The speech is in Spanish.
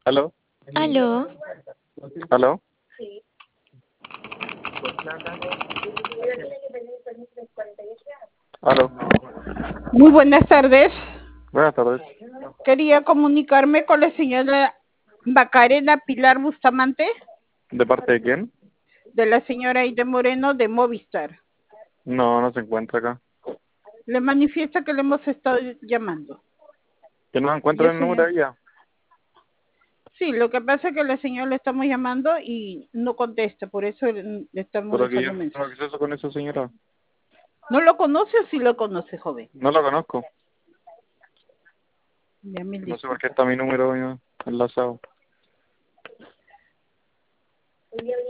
¿Aló? Aló, ¿Aló? ¿Aló? Muy buenas tardes. Buenas tardes. Quería comunicarme con la señora Macarena Pilar Bustamante, ¿De parte de quién? de la señora Aide Moreno de Movistar. No, no se encuentra acá. Le manifiesta que le hemos estado llamando. ¿Que no Y encuentra el el número señor... de ella? Sí, lo que pasa es que la señora le estamos llamando y no contesta, por eso le estamos Pero que yo dejando un no tengo mensaje. acceso con esa señora. ¿No lo conoce o sí lo conoce, joven? No la conozco. Ya me No sé por qué disculpa. está mi número enlazado.